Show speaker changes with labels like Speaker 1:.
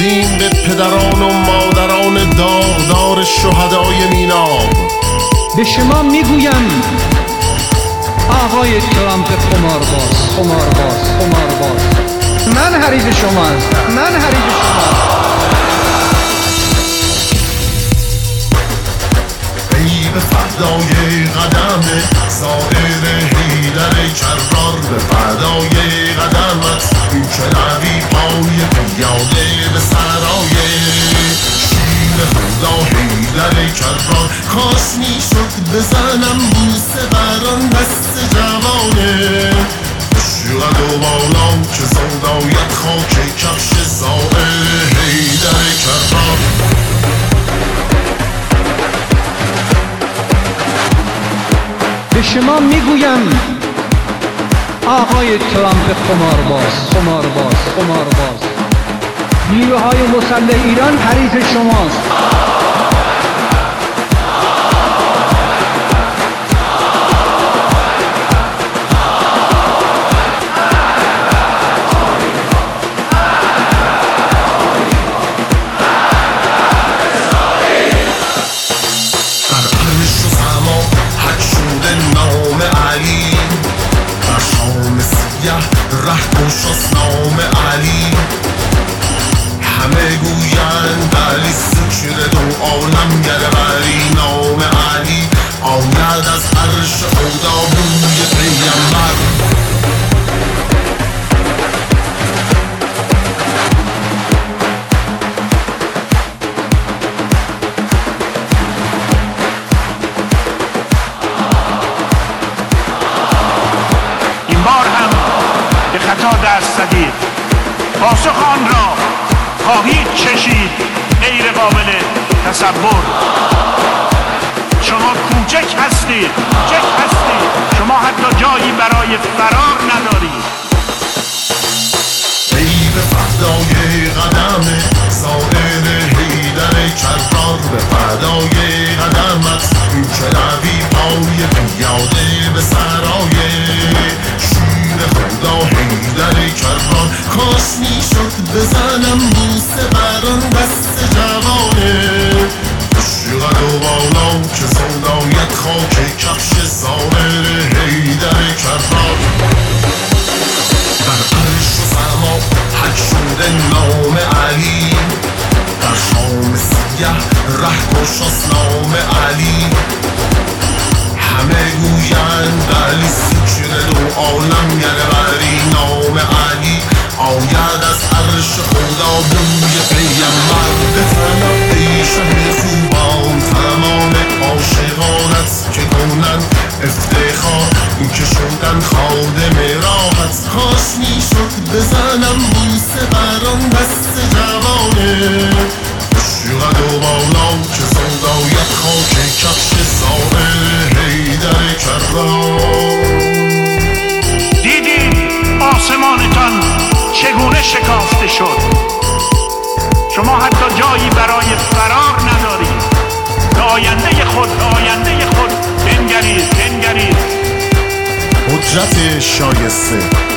Speaker 1: بگردیم به پدران و مادران داغدار شهدای میناب.
Speaker 2: به شما میگویم آقای ترامپ قمارباز، من حریف شما هستم،
Speaker 1: ای به فردای قدم زائر حیدر کرار، به فردای قدمت این که روی پای پیاده به سرای شیر خدا حیدر کرار. کاش میشد بزنم بوسه بران دست جوانه، شغل و بالا که زوداید خاک کفش زائر حیدر کرار.
Speaker 2: به شما میگویم آقای ترامپ قمارباز، نیروهای مسلح ایران حریف شماست.
Speaker 1: رهگشاست نام علی، همه گویند علی سکر دو عالم گربری. نام علی آید از عرش خدا بوی پیغمبر.
Speaker 3: این بار هم به خطا دست زدید، پاسخ آن را خواهید چشید غیر قابل تصور. شما کوچک هستید، شما حتی جایی برای فرار ندارید.
Speaker 1: ای به فردای قدم زائر حیدر کرار، به فردای قدمت این که روی پای پیاده به سرای شیر خدا حیدر کرار. کاش میشد بزنم بوسه بران دست جوانه، شغل و بالا که زوداید خاک کفش زائر حیدر کرار. در عرش و سما حک شده نام علی، در شام سیه رهگشاست نام علی، همه گویند علی سکر دو عالم گربری. نام علی آید از عرش خدا بوی پیغمبر. به طلب ای شه خوبان فرمان عاشقانت که کنند افتخار، این که شدن خادم راحت. کاش میشد بزنم بوسه بران دست جوانه، شغل و بالا که زوداید خاک کفش زائر حیدر کرار.
Speaker 3: دیدید آسمانتان چگونه شکافته شد، شما حتی جایی برای فرار ندارید. به آینده خود بنگرید.
Speaker 1: قدرت شایسته